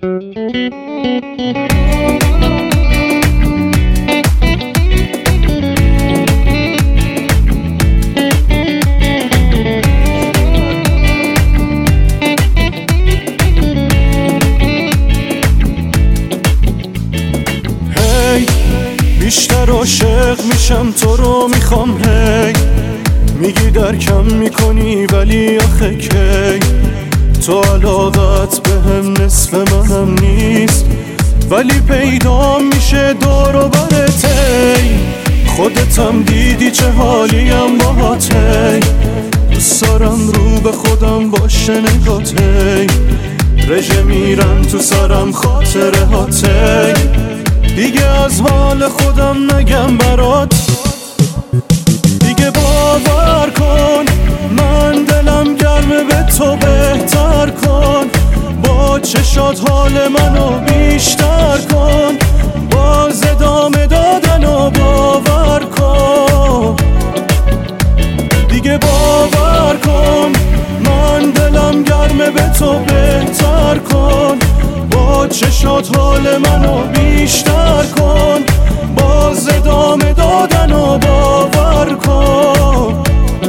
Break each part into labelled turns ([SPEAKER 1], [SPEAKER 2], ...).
[SPEAKER 1] بیشتر عاشق میشم تو رو میخوام هی میگی درکم میکنی ولی آخه کی تو علاقت به هم نصف منم نیست ولی پیدا میشه دور و برته خودتم دیدی چه حالیم باهاته دوست دارم رو به خودم باشه نگاته رژه میرم تو سرم خاطره هاته دیگه از حال خودم نگم برات دیگه باور کن من دلم گرمه به تو بهتر کن با چشات حال منو بیشتر کن باز ادامه دادن و باور کن دیگه باور کن من دلم گرمه به تو بهتر کن با چشات حال منو بیشتر کن باز ادامه دادن و باور کن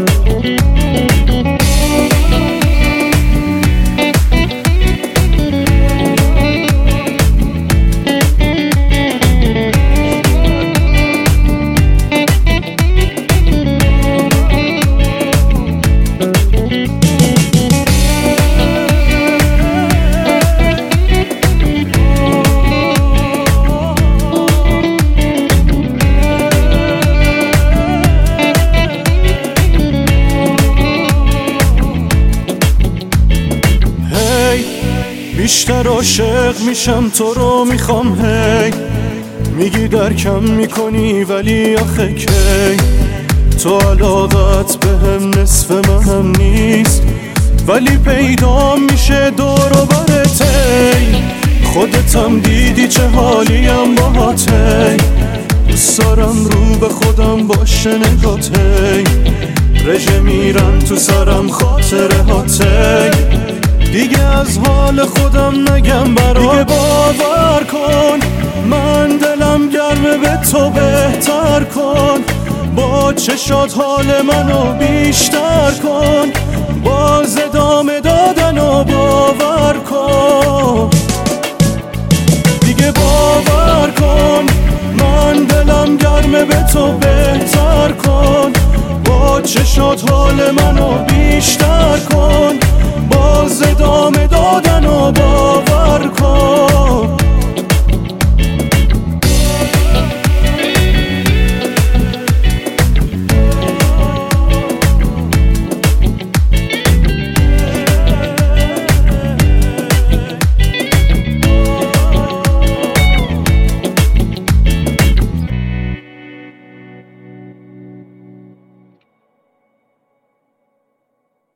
[SPEAKER 1] بیشتر عاشق میشم تو رو میخوام هی میگی درکم میکنی ولی آخه کی تو علاقت به هم نصف منم نیست ولی پیدا میشه دور و برته خودتم دیدی چه حالیم باهاته دوست دارم رو به خودم باشه نگاته رژه میرم تو سرم خاطره هاته دیگه از حال خودم نگم برات دیگه باور کن من دلم گرمه به تو بهتر کن با چشات حال منو بیشتر کن باز ادامه دادن و باور کن دیگه باور کن من دلم گرمه به تو بهتر کن با چشات حال منو بیشتر کن باز ادامه